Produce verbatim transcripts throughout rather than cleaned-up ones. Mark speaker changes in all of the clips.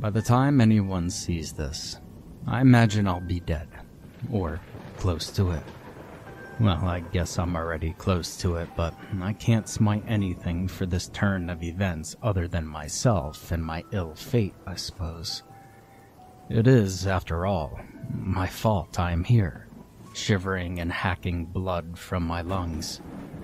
Speaker 1: By the time anyone sees this, I imagine I'll be dead. Or close to it. Well, I guess I'm already close to it, but I can't smite anything for this turn of events other than myself and my ill fate, I suppose. It is, after all, my fault I am here, shivering and hacking blood from my lungs.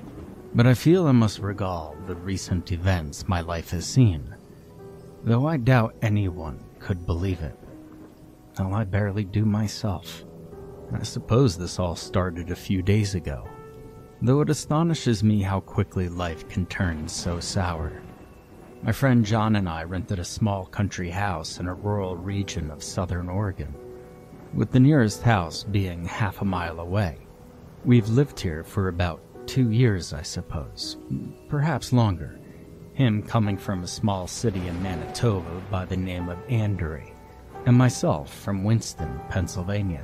Speaker 1: But I feel I must regale the recent events my life has seen, though I doubt anyone could believe it. Well, I barely do myself. I suppose this all started a few days ago, though it astonishes me how quickly life can turn so sour. My friend John and I rented a small country house in a rural region of southern Oregon, with the nearest house being half a mile away. We've lived here for about two years, I suppose, perhaps longer, him coming from a small city in Manitoba by the name of Andrey, and myself from Winston, Pennsylvania.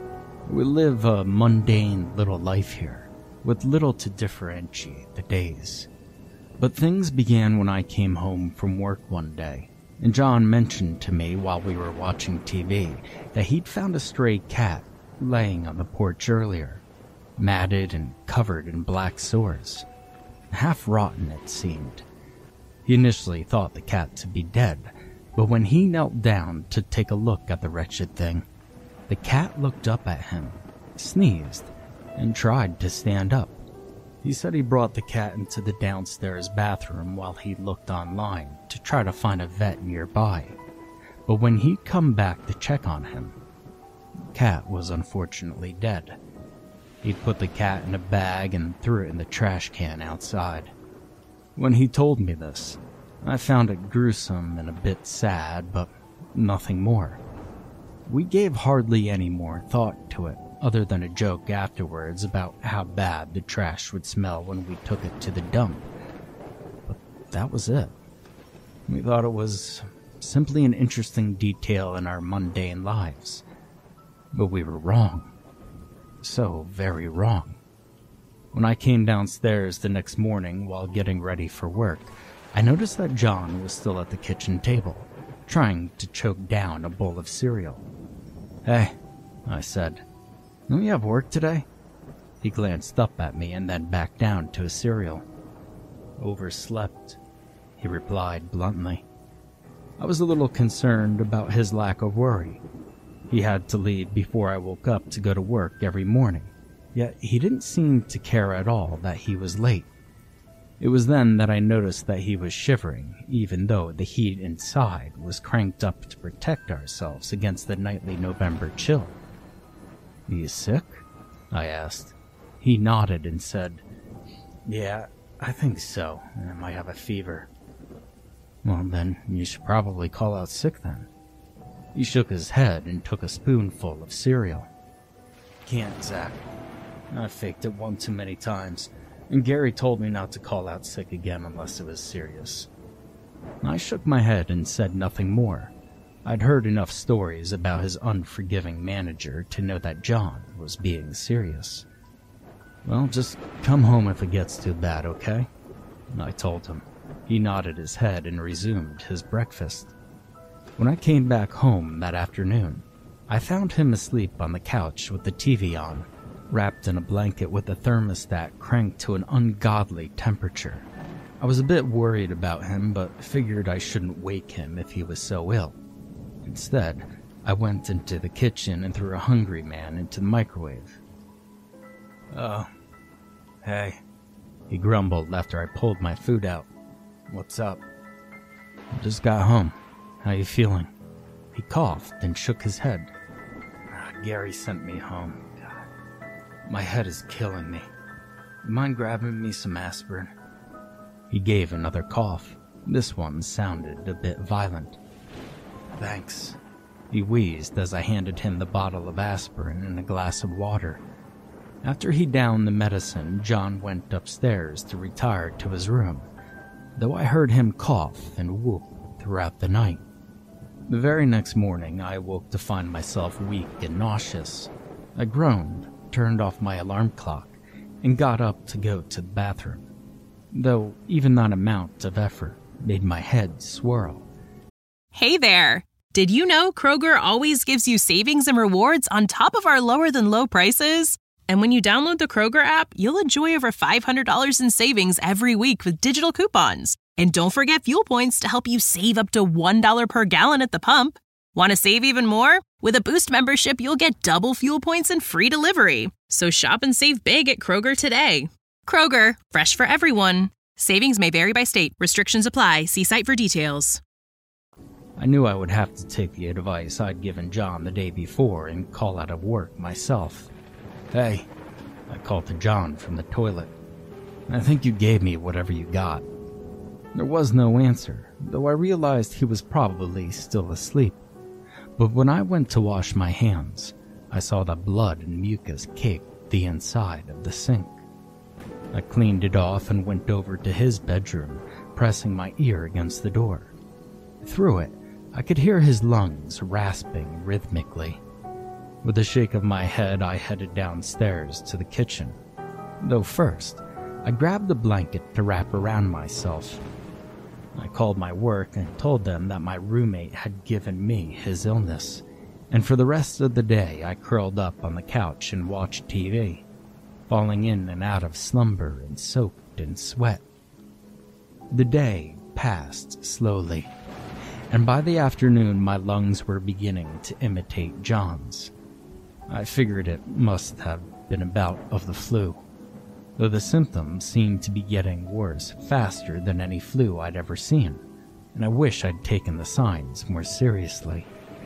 Speaker 1: We live a mundane little life here, with little to differentiate the days. But things began when I came home from work one day, and John mentioned to me while we were watching T V that he'd found a stray cat laying on the porch earlier, matted and covered in black sores. Half rotten, it seemed. He initially thought the cat to be dead, but when he knelt down to take a look at the wretched thing, the cat looked up at him, sneezed, and tried to stand up. He said he brought the cat into the downstairs bathroom while he looked online to try to find a vet nearby. But when he'd come back to check on him, the cat was unfortunately dead. He'd put the cat in a bag and threw it in the trash can outside. When he told me this, I found it gruesome and a bit sad, but nothing more. We gave hardly any more thought to it, other than a joke afterwards about how bad the trash would smell when we took it to the dump. But that was it. We thought it was simply an interesting detail in our mundane lives. But we were wrong. So very wrong. When I came downstairs the next morning while getting ready for work, I noticed that John was still at the kitchen table, trying to choke down a bowl of cereal. "Hey," I said, "don't you have work today?" He glanced up at me and then back down to his cereal. "Overslept," he replied bluntly. I was a little concerned about his lack of worry. He had to leave before I woke up to go to work every morning, yet he didn't seem to care at all that he was late. It was then that I noticed that he was shivering, even though the heat inside was cranked up to protect ourselves against the nightly November chill. "Are you sick?" I asked. He nodded and said, "Yeah, I think so. I might have a fever." "Well, then you should probably call out sick then." He shook his head and took a spoonful of cereal. "Can't, Zach. I faked it one too many times. And Gary told me not to call out sick again unless it was serious." I shook my head and said nothing more. I'd heard enough stories about his unforgiving manager to know that John was being serious. "Well, just come home if it gets too bad, okay?" I told him. He nodded his head and resumed his breakfast. When I came back home that afternoon, I found him asleep on the couch with the T V on, wrapped in a blanket with the thermostat cranked to an ungodly temperature. I was a bit worried about him, but figured I shouldn't wake him if he was so ill. Instead, I went into the kitchen and threw a Hungry Man into the microwave. "Oh, hey," he grumbled after I pulled my food out. "What's up?" "I just got home. How you feeling?" He coughed and shook his head. Ah, "Gary sent me home. My head is killing me. You mind grabbing me some aspirin?" He gave another cough. This one sounded a bit violent. "Thanks." He wheezed as I handed him the bottle of aspirin and a glass of water. After he downed the medicine, John went upstairs to retire to his room, though I heard him cough and whoop throughout the night. The very next morning, I awoke to find myself weak and nauseous. I groaned, turned off my alarm clock, and got up to go to the bathroom, though even that amount of effort made my head swirl.
Speaker 2: Hey there! Did you know Kroger always gives you savings and rewards on top of our lower-than-low prices? And when you download the Kroger app, you'll enjoy over five hundred dollars in savings every week with digital coupons. And don't forget fuel points to help you save up to one dollar per gallon at the pump. Want to save even more? With a Boost membership, you'll get double fuel points and free delivery. So shop and save big at Kroger today. Kroger, fresh for everyone. Savings may vary by state. Restrictions apply. See site for details.
Speaker 1: I knew I would have to take the advice I'd given John the day before and call out of work myself. "Hey," I called to John from the toilet. "I think you gave me whatever you got." There was no answer, though I realized he was probably still asleep. But when I went to wash my hands, I saw that blood and mucus caked the inside of the sink. I cleaned it off and went over to his bedroom, pressing my ear against the door. Through it, I could hear his lungs rasping rhythmically. With a shake of my head, I headed downstairs to the kitchen. Though first, I grabbed a blanket to wrap around myself. I called my work and told them that my roommate had given me his illness, and for the rest of the day I curled up on the couch and watched T V, falling in and out of slumber and soaked in sweat. The day passed slowly, and by the afternoon my lungs were beginning to imitate John's. I figured it must have been a bout of the flu, though the symptoms seemed to be getting worse faster than any flu I'd ever seen, and I wish I'd taken the signs more seriously.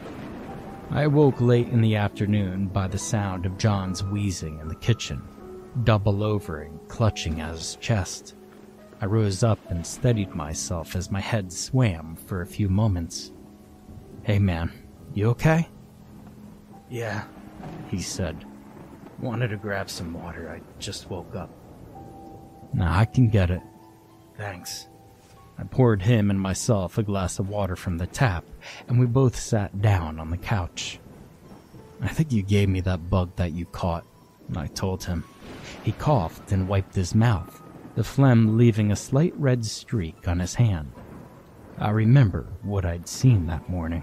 Speaker 1: I awoke late in the afternoon by the sound of John's wheezing in the kitchen, double over and clutching at his chest. I rose up and steadied myself as my head swam for a few moments. "Hey man, you okay?" "Yeah," he said. "Wanted to grab some water, I just woke up." "Nah, I can get it. Thanks." I poured him and myself a glass of water from the tap, and we both sat down on the couch. "I think you gave me that bug that you caught," I told him. He coughed and wiped his mouth, the phlegm leaving a slight red streak on his hand. I remember what I'd seen that morning.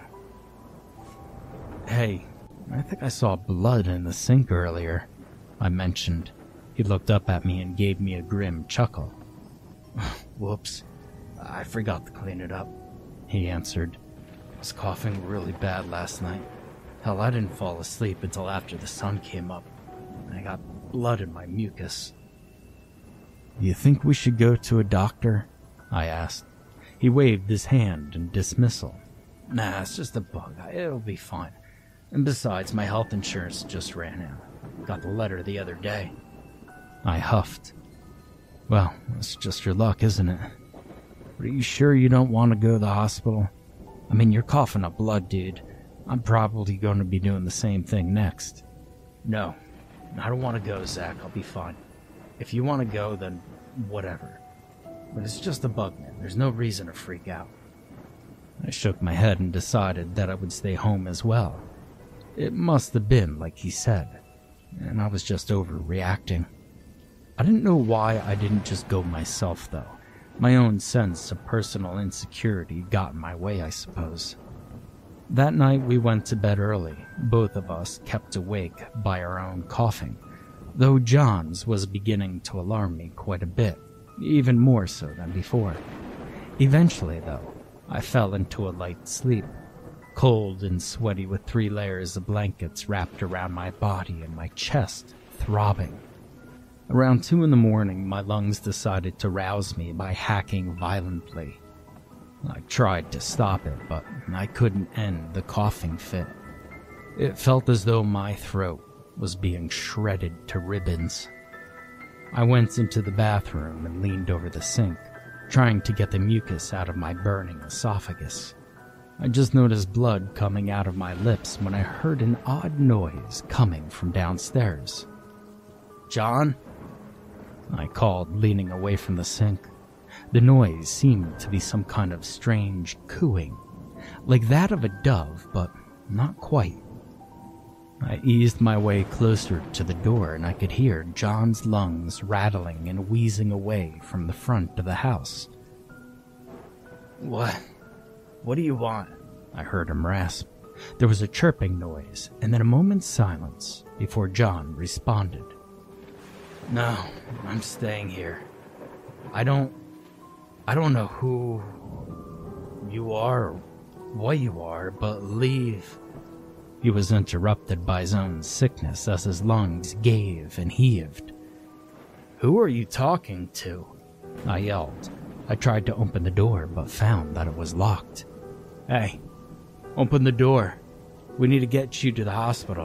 Speaker 1: "Hey, I think I saw blood in the sink earlier," I mentioned. He looked up at me and gave me a grim chuckle. "Whoops, I forgot to clean it up," he answered. "I was coughing really bad last night. Hell, I didn't fall asleep until after the sun came up, and I got blood in my mucus." "You think we should go to a doctor?" I asked. He waved his hand in dismissal. "Nah, it's just a bug. It'll be fine. And besides, my health insurance just ran out. Got the letter the other day." I huffed. "Well, it's just your luck, isn't it? But are you sure you don't want to go to the hospital? I mean, you're coughing up blood, dude. I'm probably going to be doing the same thing next." "No, I don't want to go, Zach. I'll be fine. If you want to go, then whatever. But it's just a bug, man. There's no reason to freak out." I shook my head and decided that I would stay home as well. It must have been like he said, and I was just overreacting. I didn't know why I didn't just go myself, though. My own sense of personal insecurity got in my way, I suppose. That night we went to bed early, both of us kept awake by our own coughing, though John's was beginning to alarm me quite a bit, even more so than before. Eventually, though, I fell into a light sleep, cold and sweaty with three layers of blankets wrapped around my body and my chest throbbing. Around two in the morning, my lungs decided to rouse me by hacking violently. I tried to stop it, but I couldn't end the coughing fit. It felt as though my throat was being shredded to ribbons. I went into the bathroom and leaned over the sink, trying to get the mucus out of my burning esophagus. I just noticed blood coming out of my lips when I heard an odd noise coming from downstairs. "John?" I called, leaning away from the sink. The noise seemed to be some kind of strange cooing, like that of a dove, but not quite. I eased my way closer to the door and I could hear John's lungs rattling and wheezing away from the front of the house. "What? What do you want?" I heard him rasp. There was a chirping noise, and then a moment's silence before John responded. "No, I'm staying here. I don't... I don't know who you are or what you are, but leave." He was interrupted by his own sickness as his lungs gave and heaved. "Who are you talking to?" I yelled. I tried to open the door, but found that it was locked. "Hey, open the door. We need to get you to the hospital."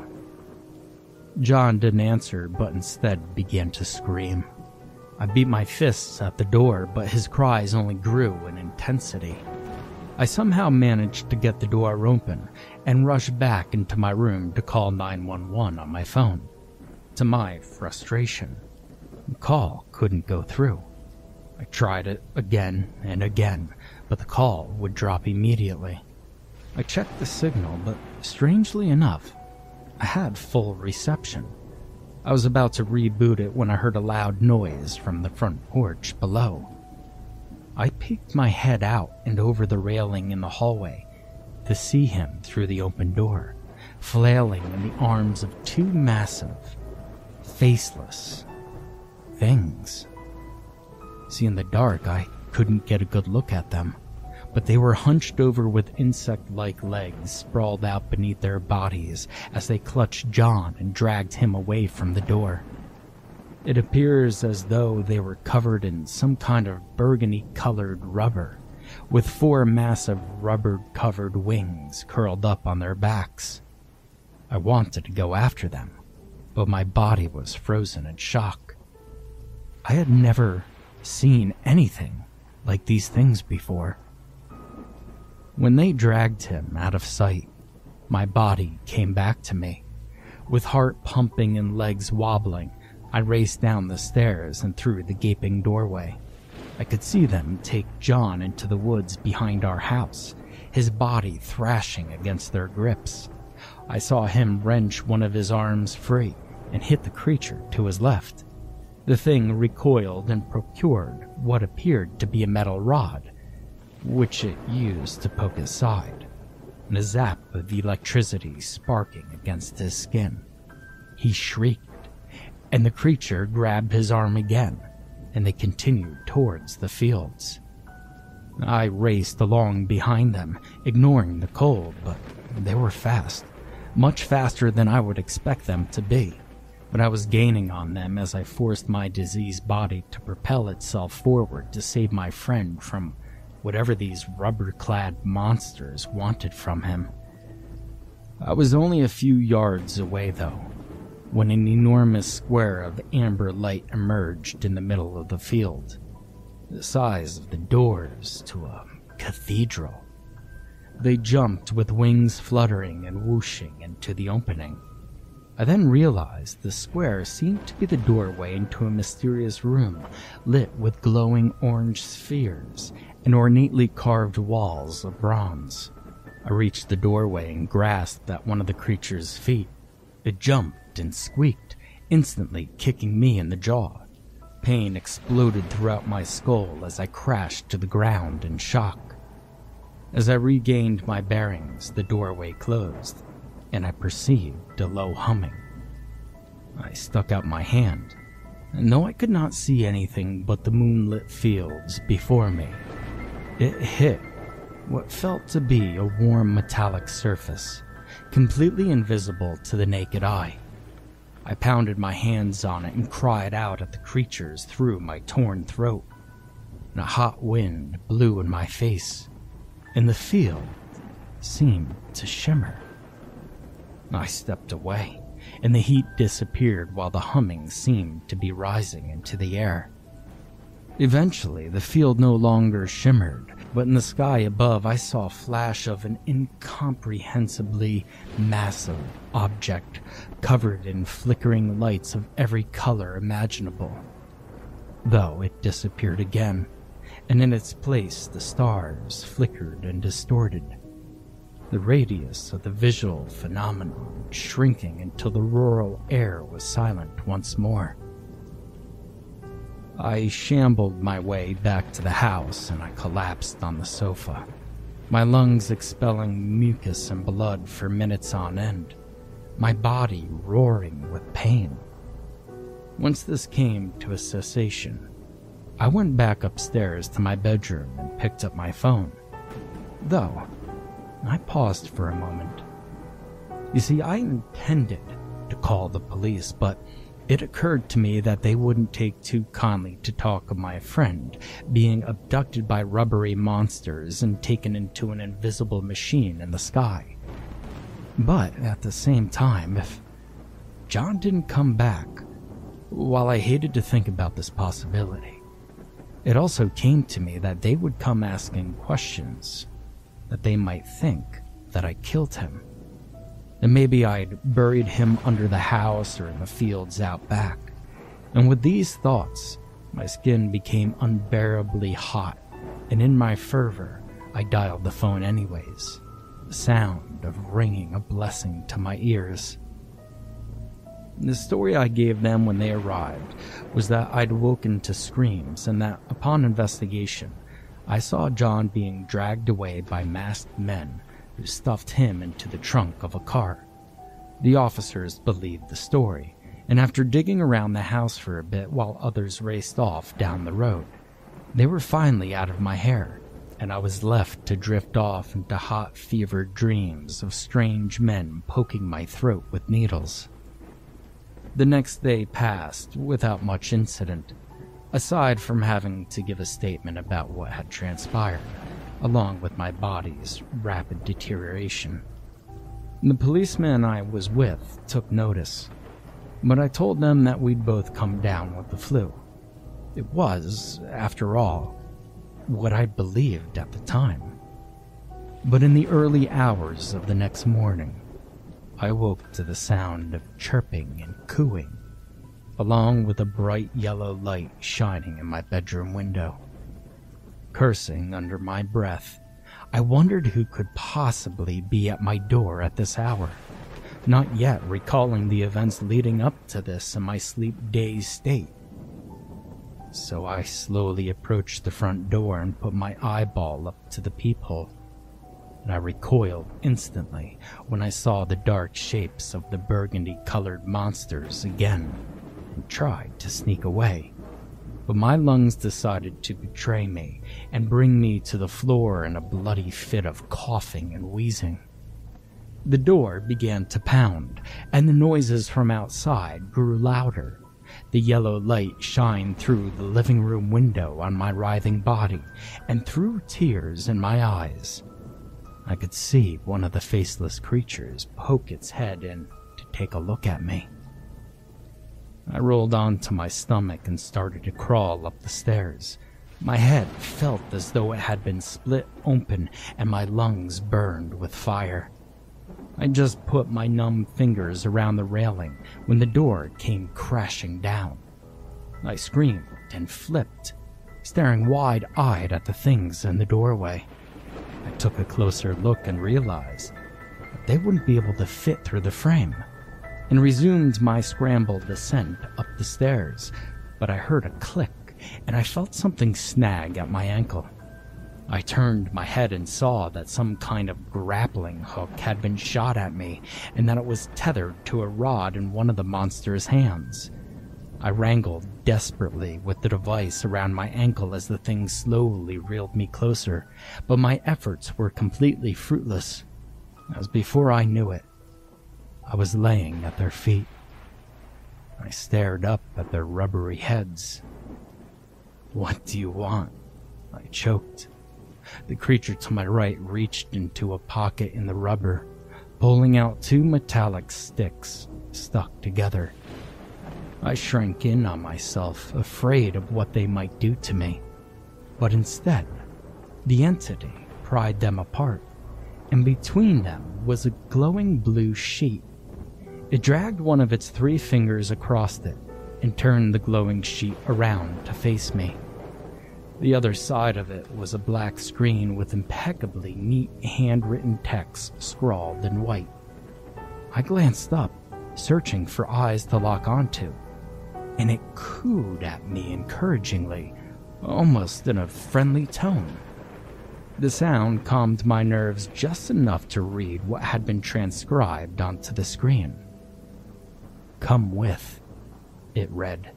Speaker 1: John didn't answer, but instead began to scream. I beat my fists at the door, but his cries only grew in intensity. I somehow managed to get the door open and rushed back into my room to call nine one one on my phone. To my frustration, the call couldn't go through. I tried it again and again, but the call would drop immediately. I checked the signal, but strangely enough, I had full reception. I was about to reboot it when I heard a loud noise from the front porch below. I peeked my head out and over the railing in the hallway to see him through the open door, flailing in the arms of two massive, faceless things. See, in the dark, I couldn't get a good look at them, but they were hunched over with insect-like legs sprawled out beneath their bodies as they clutched John and dragged him away from the door. It appears as though they were covered in some kind of burgundy-colored rubber, with four massive rubber-covered wings curled up on their backs. I wanted to go after them, but my body was frozen in shock. I had never seen anything like these things before. When they dragged him out of sight, my body came back to me. With heart pumping and legs wobbling, I raced down the stairs and through the gaping doorway. I could see them take John into the woods behind our house, his body thrashing against their grips. I saw him wrench one of his arms free and hit the creature to his left. The thing recoiled and procured what appeared to be a metal rod, which it used to poke his side, and a zap of electricity sparking against his skin. He shrieked, and the creature grabbed his arm again, and they continued towards the fields. I raced along behind them, ignoring the cold, but they were fast, much faster than I would expect them to be. But I was gaining on them as I forced my diseased body to propel itself forward to save my friend from whatever these rubber-clad monsters wanted from him. I was only a few yards away, though, when an enormous square of amber light emerged in the middle of the field, the size of the doors to a cathedral. They jumped with wings fluttering and whooshing into the opening. I then realized the square seemed to be the doorway into a mysterious room lit with glowing orange spheres and ornately carved walls of bronze. I reached the doorway and grasped at one of the creature's feet. It jumped and squeaked, instantly kicking me in the jaw. Pain exploded throughout my skull as I crashed to the ground in shock. As I regained my bearings, the doorway closed, and I perceived a low humming. I stuck out my hand, and though I could not see anything but the moonlit fields before me, it hit what felt to be a warm metallic surface, completely invisible to the naked eye. I pounded my hands on it and cried out at the creatures through my torn throat, and a hot wind blew in my face, and the field seemed to shimmer. I stepped away, and the heat disappeared while the humming seemed to be rising into the air. Eventually, the field no longer shimmered, but in the sky above I saw a flash of an incomprehensibly massive object covered in flickering lights of every color imaginable. Though it disappeared again, and in its place the stars flickered and distorted. The radius of the visual phenomenon shrinking until the rural air was silent once more. I shambled my way back to the house and I collapsed on the sofa. my lungs expelling mucus and blood for minutes on end, my body roaring with pain. Once this came to a cessation, I went back upstairs to my bedroom and picked up my phone. Though, I paused for a moment. You see, I intended to call the police, but it occurred to me that they wouldn't take too kindly to talk of my friend being abducted by rubbery monsters and taken into an invisible machine in the sky. But at the same time, if John didn't come back, while I hated to think about this possibility, it also came to me that they would come asking questions, that they might think that I killed him. And maybe I'd buried him under the house or in the fields out back. And with these thoughts, my skin became unbearably hot, and in my fervor, I dialed the phone anyways, the sound of ringing a blessing to my ears. The story I gave them when they arrived was that I'd woken to screams and that upon investigation, I saw John being dragged away by masked men who stuffed him into the trunk of a car. The officers believed the story, and after digging around the house for a bit while others raced off down the road, they were finally out of my hair, and I was left to drift off into hot fevered dreams of strange men poking my throat with needles. The next day passed without much incident, aside from having to give a statement about what had transpired, along with my body's rapid deterioration. The policeman I was with took notice, but I told them that we'd both come down with the flu. It was, after all, what I believed at the time. But in the early hours of the next morning, I woke to the sound of chirping and cooing, along with a bright yellow light shining in my bedroom window. Cursing under my breath, I wondered who could possibly be at my door at this hour, not yet recalling the events leading up to this in my sleep-dazed state. So I slowly approached the front door and put my eyeball up to the peephole, and I recoiled instantly when I saw the dark shapes of the burgundy-colored monsters again and tried to sneak away. But my lungs decided to betray me and bring me to the floor in a bloody fit of coughing and wheezing. The door began to pound, and the noises from outside grew louder. The yellow light shined through the living room window on my writhing body and threw tears in my eyes. I could see one of the faceless creatures poke its head in to take a look at me. I rolled onto my stomach and started to crawl up the stairs. My head felt as though it had been split open and my lungs burned with fire. I just put my numb fingers around the railing when the door came crashing down. I screamed and flipped, staring wide-eyed at the things in the doorway. I took a closer look and realized that they wouldn't be able to fit through the frame, and resumed my scrambled descent up the stairs, but I heard a click, and I felt something snag at my ankle. I turned my head and saw that some kind of grappling hook had been shot at me, and that it was tethered to a rod in one of the monster's hands. I wrangled desperately with the device around my ankle as the thing slowly reeled me closer, but my efforts were completely fruitless, as before I knew it, I was laying at their feet. I stared up at their rubbery heads. "What do you want?" I choked. The creature to my right reached into a pocket in the rubber, pulling out two metallic sticks stuck together. I shrank in on myself, afraid of what they might do to me. But instead, the entity pried them apart, and between them was a glowing blue sheet. It dragged one of its three fingers across it and turned the glowing sheet around to face me. The other side of it was a black screen with impeccably neat handwritten text scrawled in white. I glanced up, searching for eyes to lock onto, and it cooed at me encouragingly, almost in a friendly tone. The sound calmed my nerves just enough to read what had been transcribed onto the screen. "Come with," it read.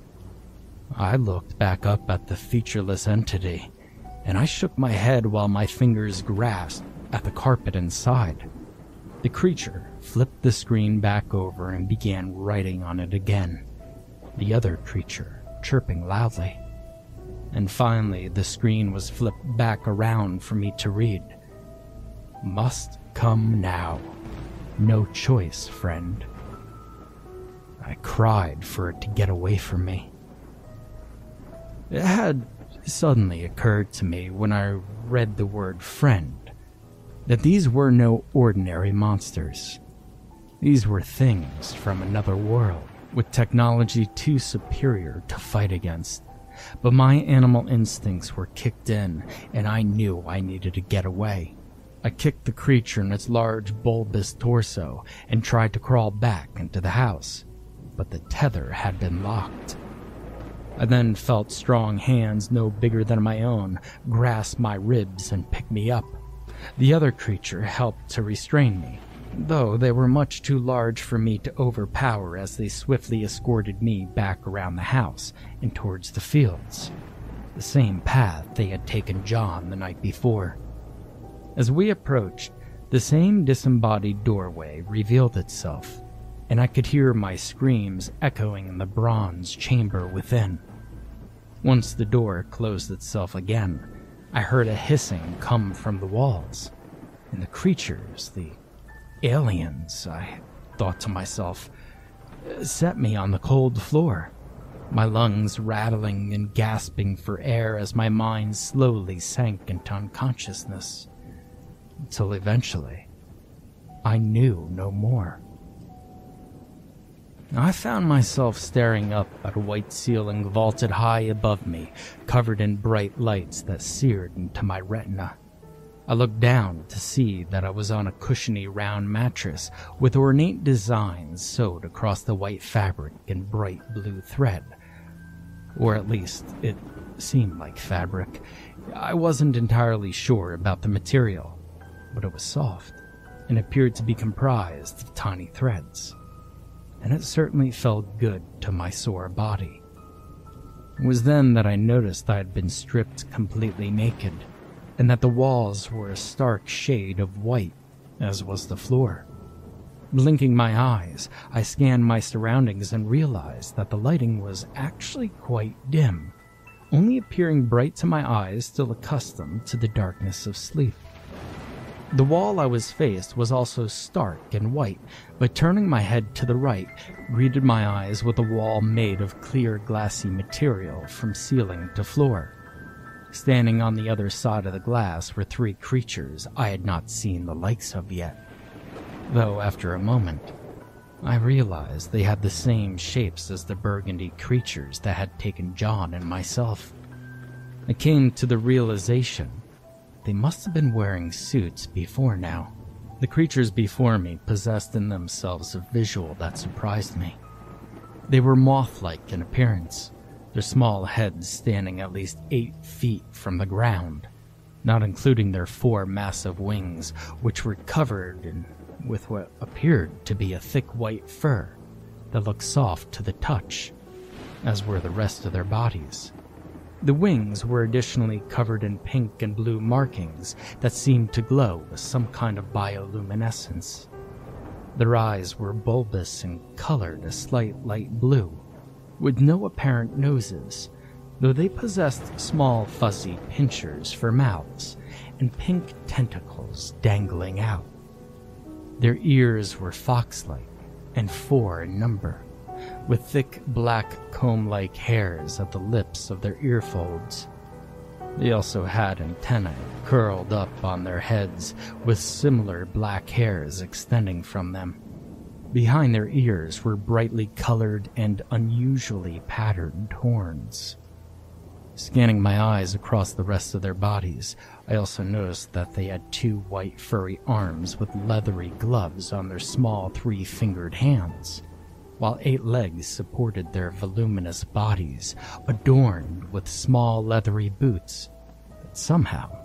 Speaker 1: I looked back up at the featureless entity, and I shook my head while my fingers grasped at the carpet inside. The creature flipped the screen back over and began writing on it again, the other creature chirping loudly. And finally, the screen was flipped back around for me to read. "Must come now. No choice, friend." I cried for it to get away from me. It had suddenly occurred to me when I read the word friend that these were no ordinary monsters. These were things from another world, with technology too superior to fight against. But my animal instincts were kicked in, and I knew I needed to get away. I kicked the creature in its large, bulbous torso and tried to crawl back into the house, but the tether had been locked. I then felt strong hands no bigger than my own grasp my ribs and pick me up. The other creature helped to restrain me, though they were much too large for me to overpower as they swiftly escorted me back around the house and towards the fields, the same path they had taken John the night before. As we approached, the same disembodied doorway revealed itself, and I could hear my screams echoing in the bronze chamber within. Once the door closed itself again, I heard a hissing come from the walls, and the creatures, the aliens, I thought to myself, set me on the cold floor, my lungs rattling and gasping for air as my mind slowly sank into unconsciousness, until eventually I knew no more. I found myself staring up at a white ceiling vaulted high above me, covered in bright lights that seared into my retina. I looked down to see that I was on a cushiony round mattress with ornate designs sewed across the white fabric in bright blue thread. Or at least, it seemed like fabric. I wasn't entirely sure about the material, but it was soft and appeared to be comprised of tiny threads. And it certainly felt good to my sore body. It was then that I noticed I had been stripped completely naked, and that the walls were a stark shade of white, as was the floor. Blinking my eyes, I scanned my surroundings and realized that the lighting was actually quite dim, only appearing bright to my eyes still accustomed to the darkness of sleep. The wall I was faced was also stark and white, but turning my head to the right greeted my eyes with a wall made of clear glassy material from ceiling to floor. Standing on the other side of the glass were three creatures I had not seen the likes of yet, though after a moment I realized they had the same shapes as the burgundy creatures that had taken John and myself. I came to the realization they must have been wearing suits before now. The creatures before me possessed in themselves a visual that surprised me. They were moth-like in appearance, their small heads standing at least eight feet from the ground, not including their four massive wings, which were covered in, with what appeared to be a thick white fur that looked soft to the touch, as were the rest of their bodies. The wings were additionally covered in pink and blue markings that seemed to glow with some kind of bioluminescence. Their eyes were bulbous and colored a slight light blue, with no apparent noses, though they possessed small fuzzy pinchers for mouths and pink tentacles dangling out. Their ears were fox-like and four in number, with thick black comb-like hairs at the lips of their ear folds. They also had antennae curled up on their heads with similar black hairs extending from them. Behind their ears were brightly colored and unusually patterned horns. Scanning my eyes across the rest of their bodies, I also noticed that they had two white furry arms with leathery gloves on their small three-fingered hands, while eight legs supported their voluminous bodies, adorned with small leathery boots that somehow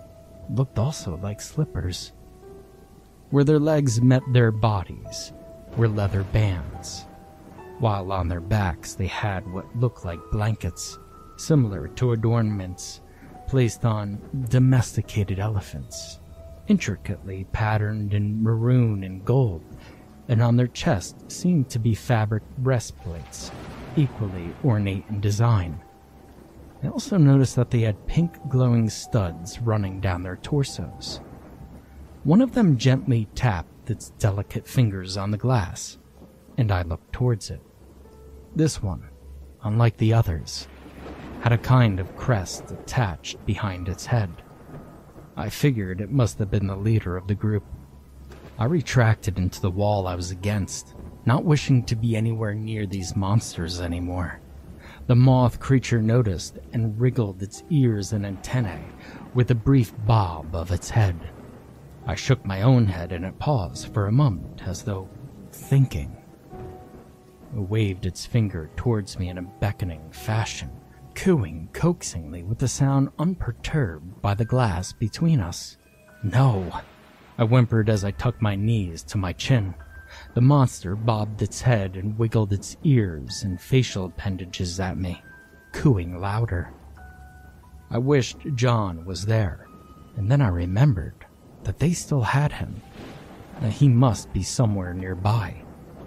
Speaker 1: looked also like slippers. Where their legs met their bodies were leather bands, while on their backs they had what looked like blankets, similar to adornments placed on domesticated elephants, intricately patterned in maroon and gold, and on their chests seemed to be fabric breastplates, equally ornate in design. I also noticed that they had pink glowing studs running down their torsos. One of them gently tapped its delicate fingers on the glass, and I looked towards it. This one, unlike the others, had a kind of crest attached behind its head. I figured it must have been the leader of the group. I retracted into the wall I was against, not wishing to be anywhere near these monsters anymore. The moth creature noticed and wriggled its ears and antennae with a brief bob of its head. I shook my own head and it paused for a moment as though thinking. It waved its finger towards me in a beckoning fashion, cooing coaxingly with a sound unperturbed by the glass between us. No, I whimpered as I tucked my knees to my chin. The monster bobbed its head and wiggled its ears and facial appendages at me, cooing louder. I wished John was there, and then I remembered that they still had him, that he must be somewhere nearby.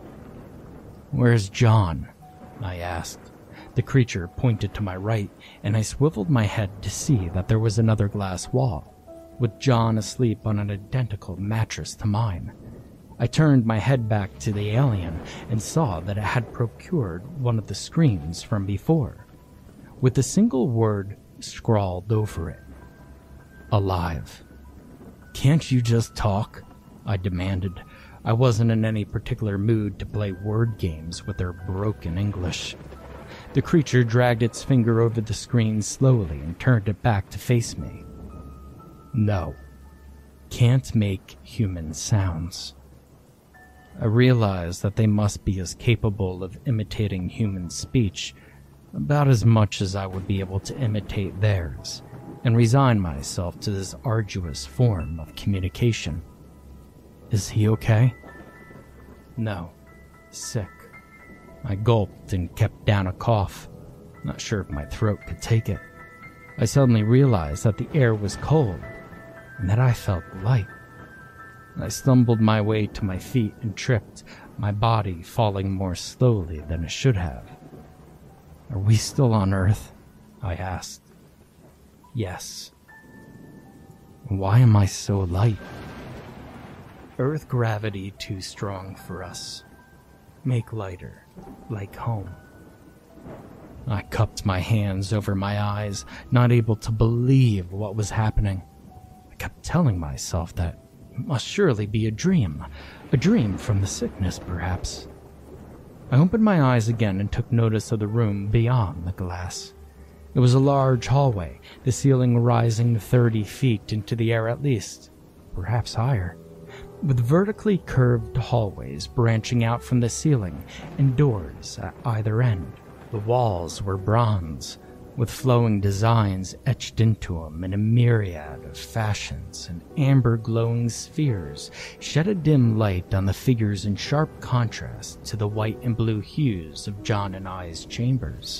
Speaker 1: "Where's John?" I asked. The creature pointed to my right, and I swiveled my head to see that there was another glass wall, with John asleep on an identical mattress to mine. I turned my head back to the alien and saw that it had procured one of the screens from before, with a single word scrawled over it. "Alive." "Can't you just talk?" I demanded. I wasn't in any particular mood to play word games with their broken English. The creature dragged its finger over the screen slowly and turned it back to face me. "No. Can't make human sounds." I realized that they must be as capable of imitating human speech, about as much as I would be able to imitate theirs, and resigned myself to this arduous form of communication. "Is he okay?" "No. Sick." I gulped and kept down a cough, not sure if my throat could take it. I suddenly realized that the air was cold, and that I felt light. I stumbled my way to my feet and tripped, my body falling more slowly than it should have. "Are we still on Earth?" I asked. "Yes." "Why am I so light?" "Earth gravity too strong for us. Make lighter, like home." I cupped my hands over my eyes, not able to believe what was happening. I kept telling myself that it must surely be a dream, a dream from the sickness, perhaps. I opened my eyes again and took notice of the room beyond the glass. It was a large hallway, the ceiling rising thirty feet into the air at least, perhaps higher, with vertically curved hallways branching out from the ceiling and doors at either end. The walls were bronze, with flowing designs etched into them in a myriad of fashions, and amber glowing spheres shed a dim light on the figures in sharp contrast to the white and blue hues of John and I's chambers.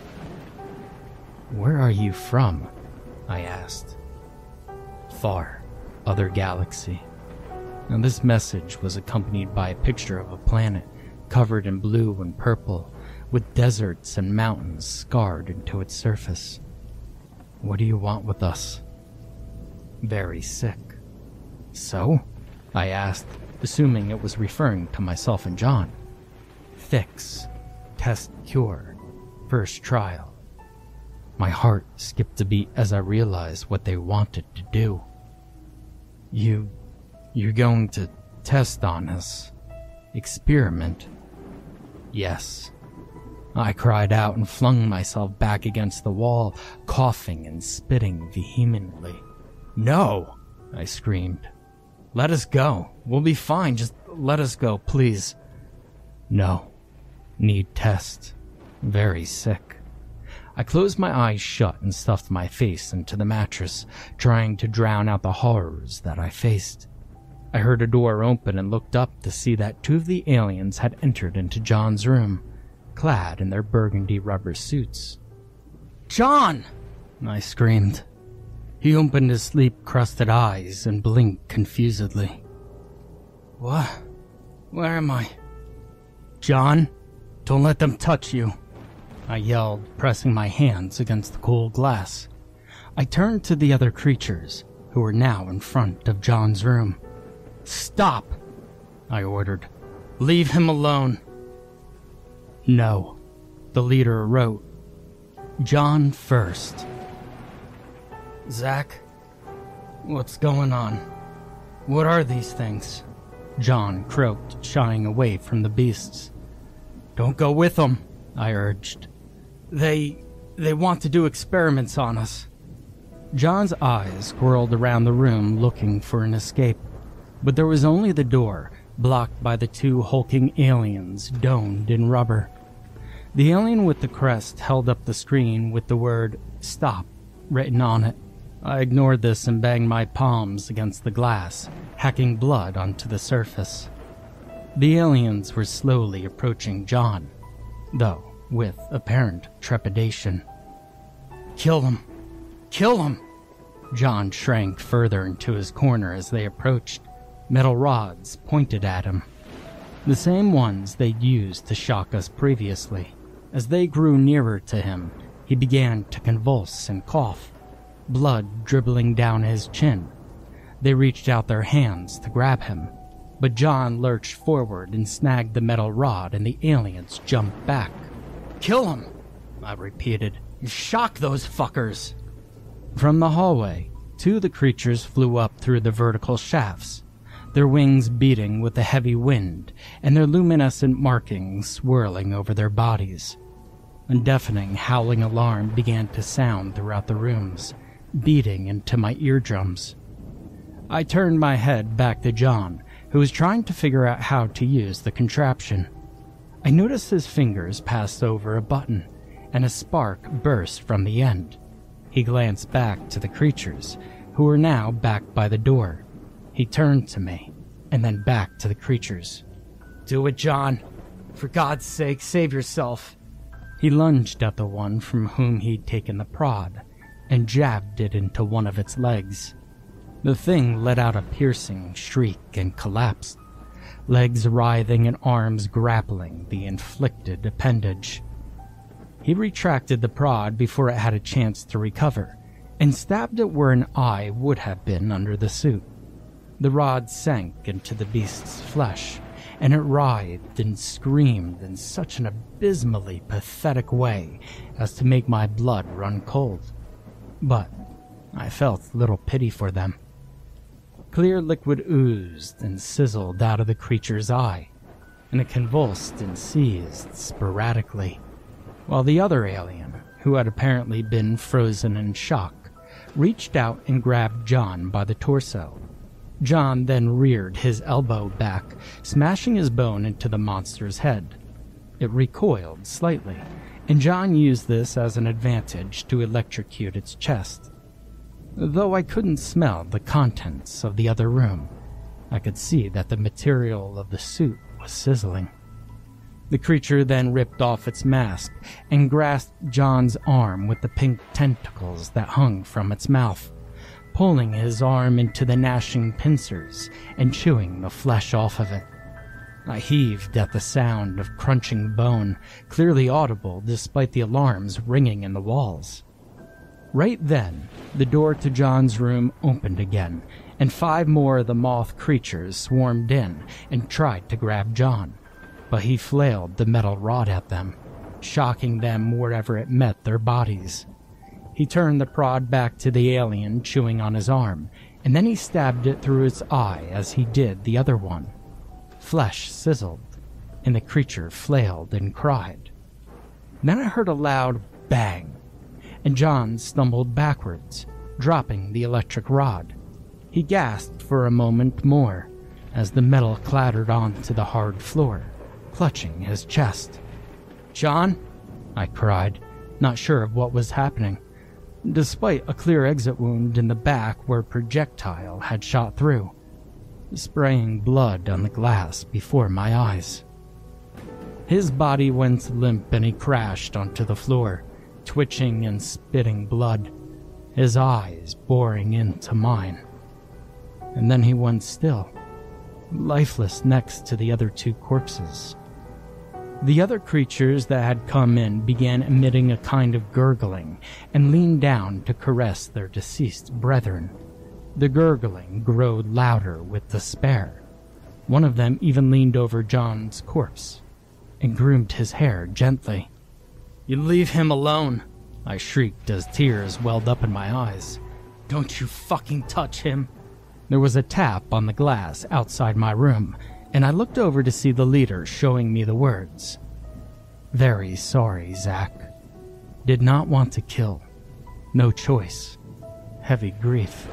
Speaker 1: "Where are you from?" I asked. "Far, other galaxy." Now this message was accompanied by a picture of a planet covered in blue and purple, with deserts and mountains scarred into its surface. "What do you want with us?" "Very sick." "So?" I asked, assuming it was referring to myself and John. "Fix. Test cure. First trial." My heart skipped a beat as I realized what they wanted to do. You... you're going to test on us? Experiment?" "Yes." I cried out and flung myself back against the wall, coughing and spitting vehemently. "No!" I screamed. "Let us go. We'll be fine. Just let us go, please." "No. Need test. Very sick." I closed my eyes shut and stuffed my face into the mattress, trying to drown out the horrors that I faced. I heard a door open and looked up to see that two of the aliens had entered into John's room, clad in their burgundy rubber suits. "John!" I screamed. He opened his sleep-crusted eyes and blinked confusedly. "What? Where am I?" "John, don't let them touch you," I yelled, pressing my hands against the cold glass. I turned to the other creatures, who were now in front of John's room. "Stop!" I ordered. "Leave him alone." "No," the leader wrote. "John first." "Zach, what's going on? What are these things?" John croaked, shying away from the beasts. "Don't go with them," I urged. They... they want to do experiments on us." John's eyes whirled around the room looking for an escape, but there was only the door, blocked by the two hulking aliens domed in rubber. The alien with the crest held up the screen with the word "Stop" written on it. I ignored this and banged my palms against the glass, hacking blood onto the surface. The aliens were slowly approaching John, though with apparent trepidation. "Kill them! Kill them!" John shrank further into his corner as they approached, metal rods pointed at him. The same ones they'd used to shock us previously. As they grew nearer to him, he began to convulse and cough, blood dribbling down his chin. They reached out their hands to grab him, but John lurched forward and snagged the metal rod, and the aliens jumped back. "Kill him!" I repeated. "Shock those fuckers!" From the hallway, two of the creatures flew up through the vertical shafts, their wings beating with the heavy wind and their luminescent markings swirling over their bodies. A deafening howling alarm began to sound throughout the rooms, beating into my eardrums. I turned my head back to John, who was trying to figure out how to use the contraption. I noticed his fingers passed over a button, and a spark burst from the end. He glanced back to the creatures, who were now back by the door. He turned to me, and then back to the creatures. "Do it, John. For God's sake, save yourself." He lunged at the one from whom he'd taken the prod, and jabbed it into one of its legs. The thing let out a piercing shriek and collapsed, legs writhing and arms grappling the inflicted appendage. He retracted the prod before it had a chance to recover, and stabbed it where an eye would have been under the suit. The rod sank into the beast's flesh, and it writhed and screamed in such an abysmally pathetic way as to make my blood run cold. But I felt little pity for them. Clear liquid oozed and sizzled out of the creature's eye, and it convulsed and seized sporadically, while the other alien, who had apparently been frozen in shock, reached out and grabbed John by the torso. John then reared his elbow back, smashing his bone into the monster's head. It recoiled slightly, and John used this as an advantage to electrocute its chest. Though I couldn't smell the contents of the other room, I could see that the material of the suit was sizzling. The creature then ripped off its mask and grasped John's arm with the pink tentacles that hung from its mouth, pulling his arm into the gnashing pincers and chewing the flesh off of it. I heaved at the sound of crunching bone, clearly audible despite the alarms ringing in the walls. Right then, the door to John's room opened again, and five more of the moth creatures swarmed in and tried to grab John, but he flailed the metal rod at them, shocking them wherever it met their bodies. He turned the prod back to the alien chewing on his arm, and then he stabbed it through its eye as he did the other one. Flesh sizzled, and the creature flailed and cried. Then I heard a loud bang, and John stumbled backwards, dropping the electric rod. He gasped for a moment more as the metal clattered onto the hard floor, clutching his chest. "John," I cried, not sure of what was happening, despite a clear exit wound in the back where a projectile had shot through, spraying blood on the glass before my eyes. His body went limp and he crashed onto the floor, twitching and spitting blood, his eyes boring into mine. And then he went still, lifeless next to the other two corpses. The other creatures that had come in began emitting a kind of gurgling and leaned down to caress their deceased brethren. The gurgling growed louder with despair. One of them even leaned over John's corpse and groomed his hair gently. "You leave him alone," I shrieked as tears welled up in my eyes. "Don't you fucking touch him." There was a tap on the glass outside my room, and I looked over to see the leader showing me the words. "Very sorry, Zach. Did not want to kill. No choice. Heavy grief."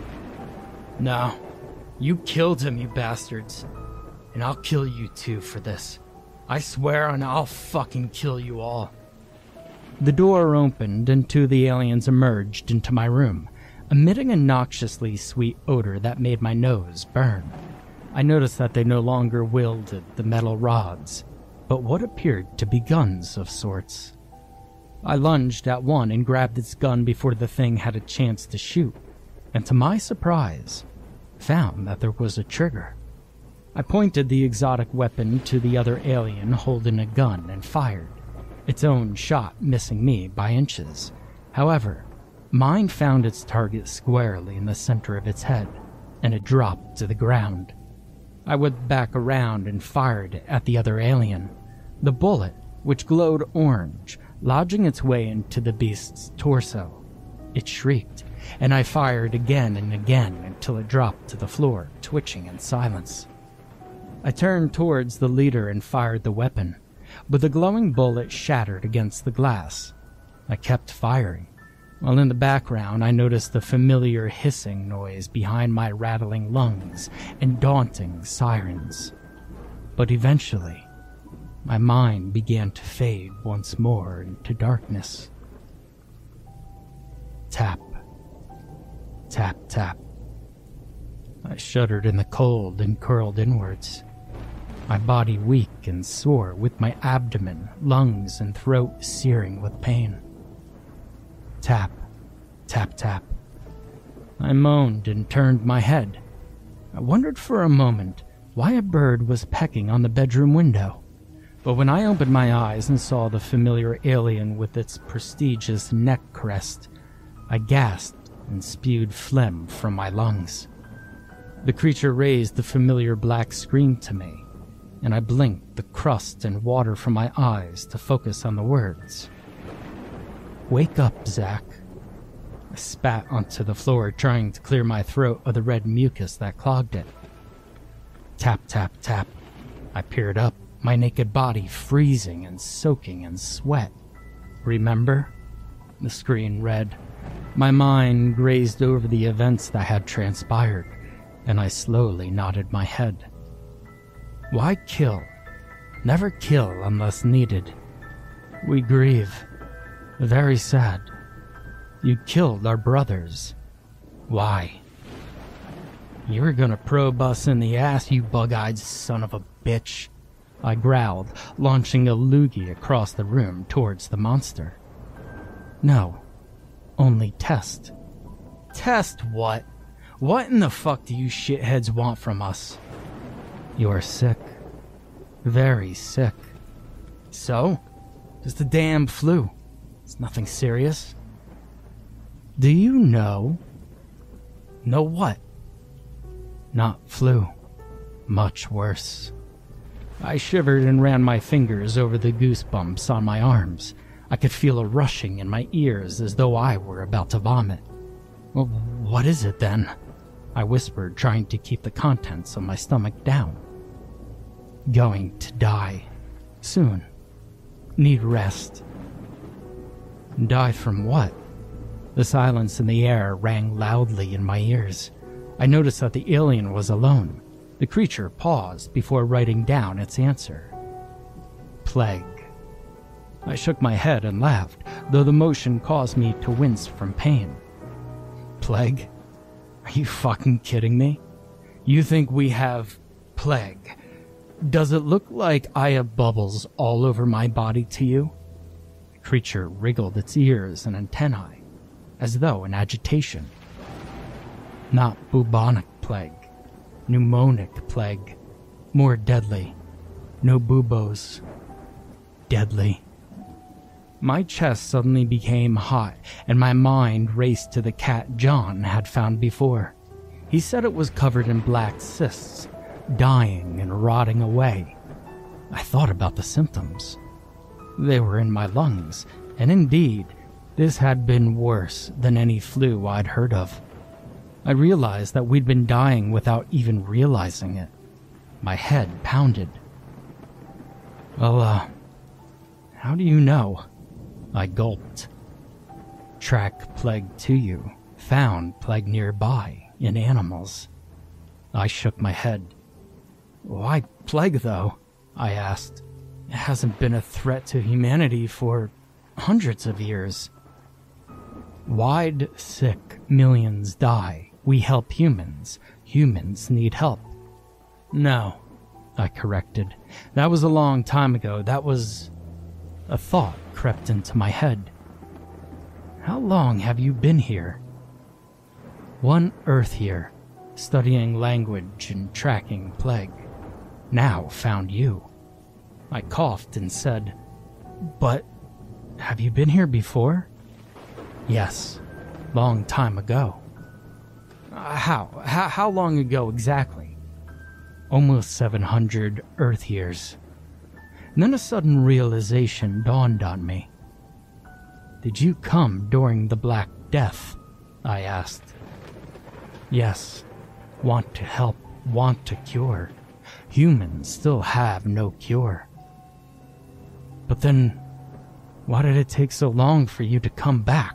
Speaker 1: "No, you killed him, you bastards. And I'll kill you too for this. I swear, and I'll fucking kill you all." The door opened and two of the aliens emerged into my room, emitting a noxiously sweet odor that made my nose burn. I noticed that they no longer wielded the metal rods, but what appeared to be guns of sorts. I lunged at one and grabbed its gun before the thing had a chance to shoot, and to my surprise, found that there was a trigger. I pointed the exotic weapon to the other alien holding a gun and fired, its own shot missing me by inches. However, mine found its target squarely in the center of its head, and it dropped to the ground. I whipped back around and fired at the other alien, the bullet, which glowed orange, lodging its way into the beast's torso. It shrieked, and I fired again and again until it dropped to the floor, twitching in silence. I turned towards the leader and fired the weapon, but the glowing bullet shattered against the glass. I kept firing, while in the background I noticed the familiar hissing noise behind my rattling lungs and daunting sirens. But eventually, my mind began to fade once more into darkness. Tap. Tap, tap. I shuddered in the cold and curled inwards, my body weak and sore with my abdomen, lungs, and throat searing with pain. Tap, tap, tap. I moaned and turned my head. I wondered for a moment why a bird was pecking on the bedroom window. But when I opened my eyes and saw the familiar alien with its prestigious neck crest, I gasped and spewed phlegm from my lungs. The creature raised the familiar black screen to me, and I blinked the crust and water from my eyes to focus on the words. "Wake up, Zach." I spat onto the floor, trying to clear my throat of the red mucus that clogged it. Tap, tap, tap. I peered up, my naked body freezing and soaking in sweat. "Remember?" The screen read. My mind grazed over the events that had transpired, and I slowly nodded my head. Why kill? Never kill unless needed. We grieve. Very sad. You killed our brothers. Why? You were gonna probe us in the ass, you bug-eyed son of a bitch, I growled, launching a loogie across the room towards the monster. No. Only test. Test what? What in the fuck do you shitheads want from us? You are sick. Very sick. So? Just the damn flu. It's nothing serious. Do you know? Know what? Not flu. Much worse. I shivered and ran my fingers over the goosebumps on my arms. I could feel a rushing in my ears as though I were about to vomit. Well, what is it then? I whispered, trying to keep the contents of my stomach down. Going to die. Soon. Need rest. Die from what? The silence in the air rang loudly in my ears. I noticed that the alien was alone. The creature paused before writing down its answer. Plague. I shook my head and laughed, though the motion caused me to wince from pain. Plague? Are you fucking kidding me? You think we have plague? Does it look like I have bubbles all over my body to you? The creature wriggled its ears and antennae, as though in agitation. Not bubonic plague, pneumonic plague, more deadly. No buboes. Deadly. My chest suddenly became hot, and my mind raced to the cat John had found before. He said it was covered in black cysts, dying and rotting away. I thought about the symptoms. They were in my lungs, and indeed, this had been worse than any flu I'd heard of. I realized that we'd been dying without even realizing it. My head pounded. Well, uh, how do you know? I gulped. Track plague to you. Found plague nearby, in animals. I shook my head. Why plague, though? I asked. It hasn't been a threat to humanity for hundreds of years. Why'd sick millions die? We help humans. Humans need help. No, I corrected. That was a long time ago. That was... A thought crept into my head. How long have you been here? One Earth year, studying language and tracking plague. Now found you. I coughed and said, But have you been here before? Yes, long time ago. Uh, how? how? How long ago exactly? Almost seven hundred Earth years. And then a sudden realization dawned on me. Did you come during the Black Death? I asked. Yes. Want to help, want to cure. Humans still have no cure. But then, why did it take so long for you to come back?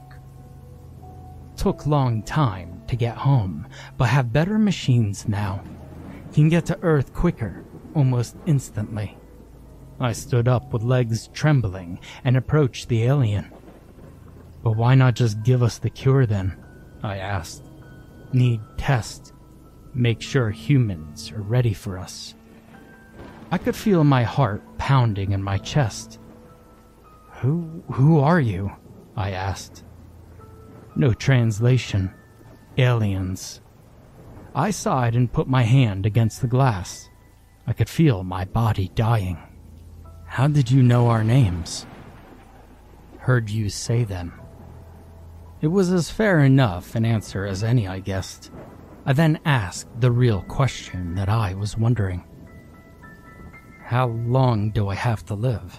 Speaker 1: Took long time to get home, but have better machines now. Can get to Earth quicker, almost instantly. I stood up with legs trembling and approached the alien. But why not just give us the cure then? I asked. Need test. Make sure humans are ready for us. I could feel my heart pounding in my chest. Who, who are you? I asked. No translation. Aliens. I sighed and put my hand against the glass. I could feel my body dying. How did you know our names? Heard you say them. It was as fair enough an answer as any, I guessed. I then asked the real question that I was wondering. How long do I have to live?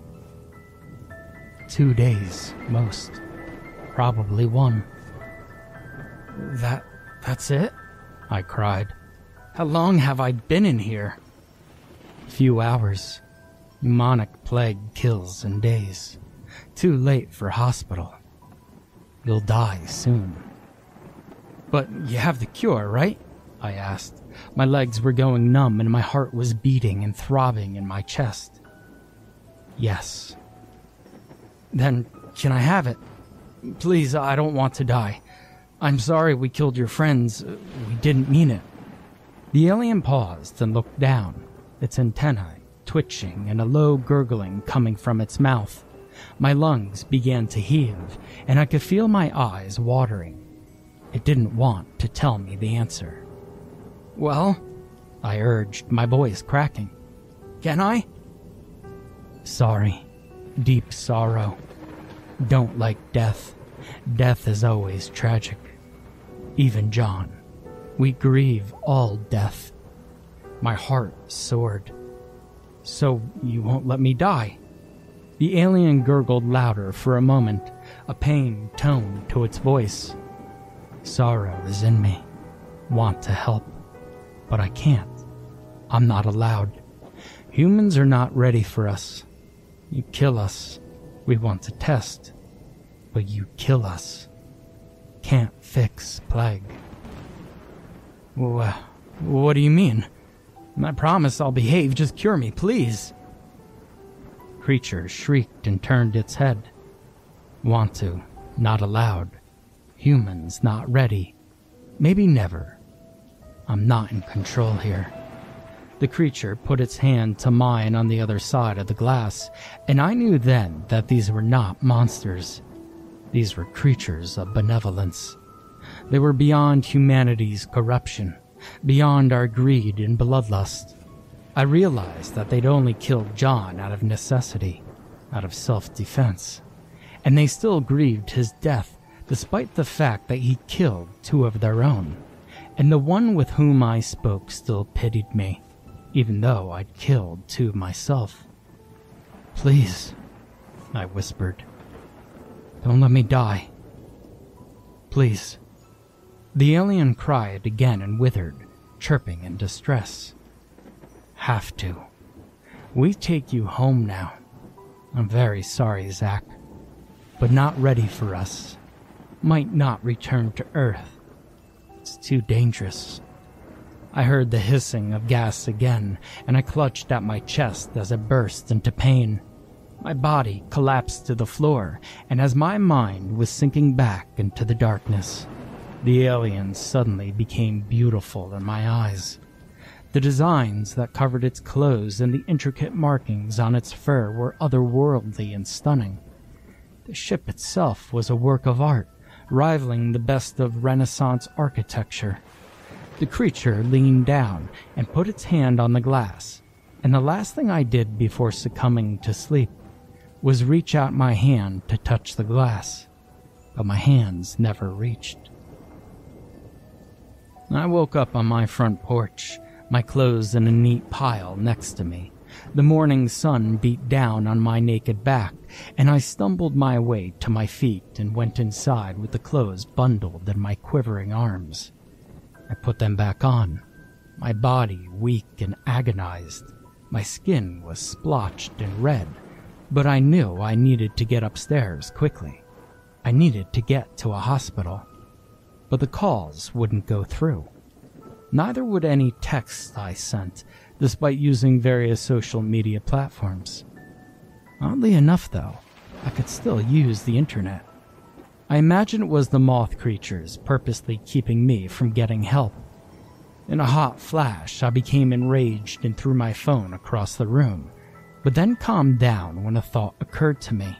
Speaker 1: Two days, most. Probably one. That... that's it? I cried. How long have I been in here? Few hours. Pneumonic plague kills in days. Too late for hospital. You'll die soon. But you have the cure, right? I asked. My legs were going numb and my heart was beating and throbbing in my chest. Yes. Then, can I have it? Please, I don't want to die. I'm sorry we killed your friends. We didn't mean it. The alien paused and looked down, its antennae twitching and a low gurgling coming from its mouth. My lungs began to heave, and I could feel my eyes watering. It didn't want to tell me the answer. Well, I urged, my voice cracking. Can I? Sorry. Deep sorrow. Don't like death. Death is always tragic. Even John. We grieve all death. My heart soared. So you won't let me die? The alien gurgled louder for a moment, a pain tone to its voice. Sorrow is in me. Want to help. But I can't. I'm not allowed. Humans are not ready for us. You kill us. We want to test. But you kill us. Can't fix plague. Well, what do you mean? I promise I'll behave. Just cure me, please. Creature shrieked and turned its head. Want to, not allowed. Humans not ready. Maybe never. I'm not in control here. The creature put its hand to mine on the other side of the glass, and I knew then that these were not monsters. These were creatures of benevolence. They were beyond humanity's corruption, beyond our greed and bloodlust. I realized that they'd only killed John out of necessity, out of self-defense, and they still grieved his death despite the fact that he killed two of their own, and the one with whom I spoke still pitied me, even though I'd killed two myself. "Please," I whispered. "Don't let me die. Please." The alien cried again and withered, chirping in distress. "Have to. We take you home now. I'm very sorry, Zach, but not ready for us. Might not return to Earth. It's too dangerous." I heard the hissing of gas again, and I clutched at my chest as it burst into pain. My body collapsed to the floor, and as my mind was sinking back into the darkness, the alien suddenly became beautiful in my eyes. The designs that covered its clothes and the intricate markings on its fur were otherworldly and stunning. The ship itself was a work of art, rivaling the best of Renaissance architecture. The creature leaned down and put its hand on the glass, and the last thing I did before succumbing to sleep was reach out my hand to touch the glass, but my hands never reached. I woke up on my front porch, my clothes in a neat pile next to me. The morning sun beat down on my naked back, and I stumbled my way to my feet and went inside with the clothes bundled in my quivering arms. I put them back on, my body weak and agonized. My skin was splotched and red, but I knew I needed to get upstairs quickly. I needed to get to a hospital, but the calls wouldn't go through. Neither would any texts I sent, despite using various social media platforms. Oddly enough, though, I could still use the internet. I imagine it was the moth creatures purposely keeping me from getting help. In a hot flash, I became enraged and threw my phone across the room, but then calmed down when a thought occurred to me.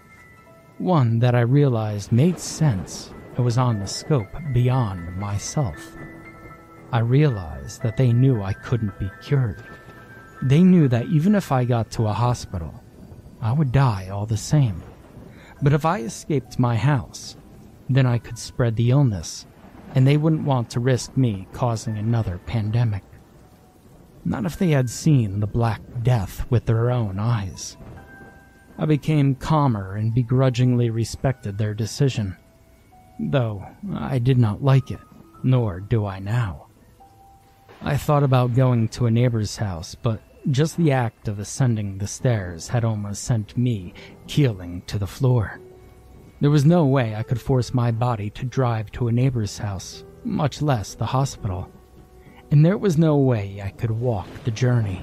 Speaker 1: One that I realized made sense and was on the scope beyond myself. I realized that they knew I couldn't be cured. They knew that even if I got to a hospital, I would die all the same. But if I escaped my house, then I could spread the illness, and they wouldn't want to risk me causing another pandemic. Not if they had seen the Black Death with their own eyes. I became calmer and begrudgingly respected their decision, though I did not like it, nor do I now. I thought about going to a neighbor's house, but just the act of ascending the stairs had almost sent me keeling to the floor. There was no way I could force my body to drive to a neighbor's house, much less the hospital. And there was no way I could walk the journey.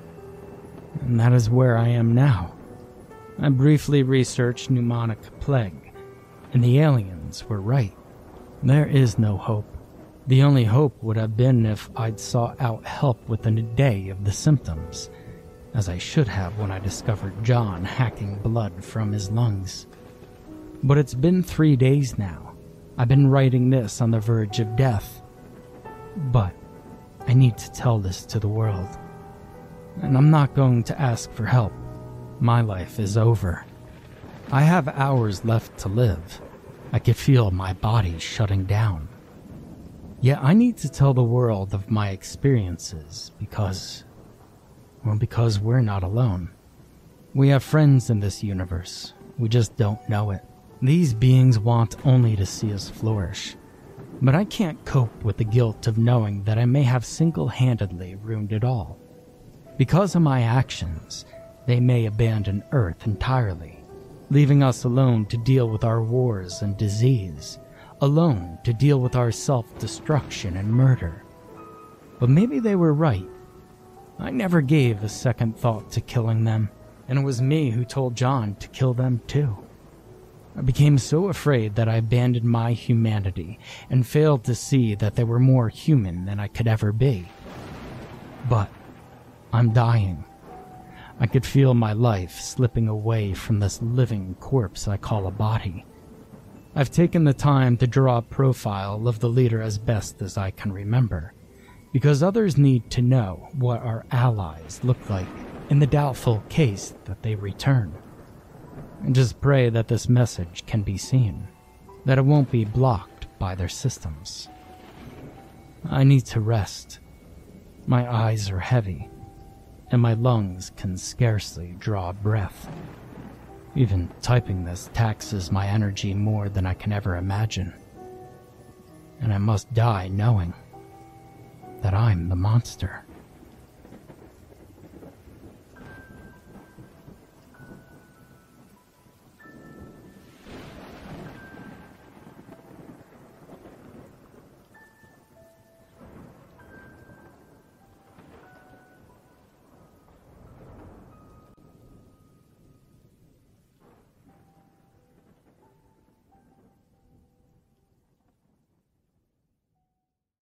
Speaker 1: And that is where I am now. I briefly researched pneumonic plague, and the aliens were right. There is no hope. The only hope would have been if I'd sought out help within a day of the symptoms, as I should have when I discovered John hacking blood from his lungs. But it's been three days now. I've been writing this on the verge of death. But I need to tell this to the world. And I'm not going to ask for help. My life is over. I have hours left to live. I could feel my body shutting down. Yet I need to tell the world of my experiences because, well, because we're not alone. We have friends in this universe. We just don't know it. These beings want only to see us flourish. But I can't cope with the guilt of knowing that I may have single-handedly ruined it all. Because of my actions, they may abandon Earth entirely, leaving us alone to deal with our wars and disease, alone to deal with our self-destruction and murder. But maybe they were right. I never gave a second thought to killing them, and it was me who told John to kill them too. I became so afraid that I abandoned my humanity and failed to see that they were more human than I could ever be. But I'm dying. I could feel my life slipping away from this living corpse I call a body. I've taken the time to draw a profile of the leader as best as I can remember, because others need to know what our allies look like in the doubtful case that they return. And just pray that this message can be seen, that it won't be blocked by their systems. I need to rest. My eyes are heavy, and my lungs can scarcely draw breath. Even typing this taxes my energy more than I can ever imagine. And I must die knowing that I'm the monster.